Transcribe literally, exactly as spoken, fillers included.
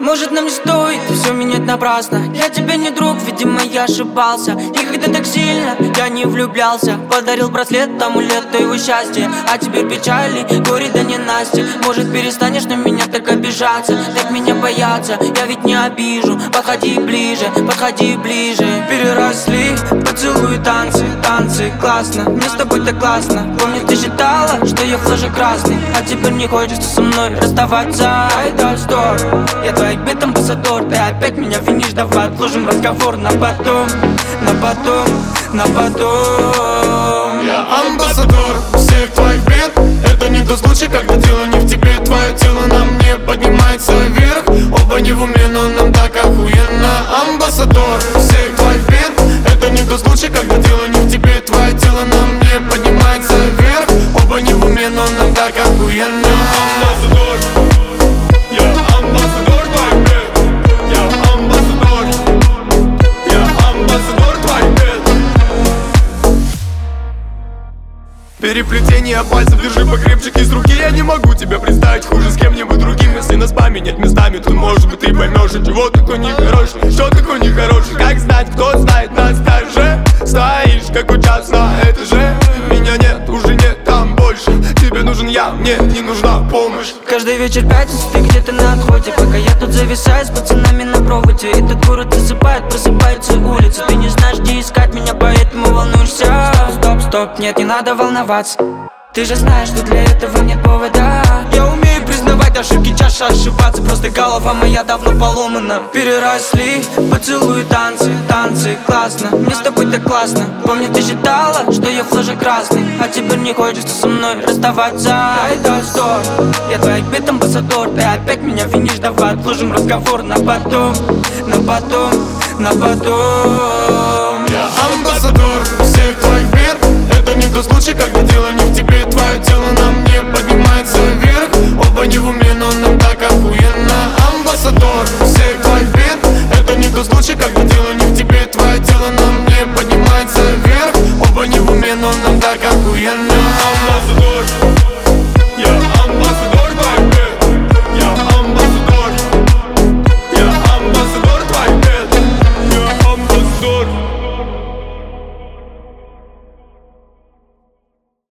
Может, нам не стоит все менять напрасно. Я тебе не друг, видимо, я ошибался. Никогда так сильно я не влюблялся. Подарил браслет, амулет твоего счастья. А теперь печали, горе да ненастье. Может, перестанешь на меня так обижаться, так меня бояться, я ведь не обижу. Подходи ближе, подходи ближе. Переросли поцелуи, танцы, танцы, классно. Мне с тобой так классно. Помню, ты считала, что я флажи красный, а теперь не хочется со мной расставаться. Это здорово, я твой бит-амбассадор. Ты опять меня винишь, давай отложим разговор на потом, на потом, на потом. Я амбассадор всех твоих бед. Это не тот случай, когда дело не в тебе. Твое тело на мне поднимается вверх. Оба не в уме, но нам так охуенно. Амбассадор всех твоих бед. Это не тот случай, когда дело не в тебе. Твое тело на мне поднимается вверх. Оба не в уме, но нам так охуенно. Амбассадор, я амбассадор твоих бед. Я амбассадор, я амбассадор твоих бед. Переплетение пальцев, держи покрепче из руки. Я не могу тебя представить хуже с кем-нибудь другим. Если нас поменять местами, то может быть ты поймешь, чего такой нехороший, что такой нехороший. Как знать, кто знает нас так же. Стоишь, как учас на этаже. Меня нет, уже нет там больше. Тебе нужен я, мне не нужна помощь. Каждый вечер пятница, ты где-то на отходе, пока я тут зависаю с пацанами на проводе. Этот город засыпает, просыпаются улицы. Ты не знаешь, где искать меня, поэтому волнуешься. Стоп, стоп, стоп, нет, не надо волноваться. Ты же знаешь, что для этого нет повода. Я умею признавать ошибки, чаще ошибаться. Просто голова моя давно поломана. Переросли поцелуи, танцы, танцы, классно. Мне с тобой так классно. Помню, ты считала, что я флажи красный, а теперь не хочется со мной расставаться. Это здорово, я твой бит-амбассадор. Ты опять меня винишь, давай отложим разговор на потом, на потом, на потом. Я амбассадор всех твоих бед. Это не тот случай, когда дело не в тебе. Твое тело на мне поднимается вверх. Оба не в уме,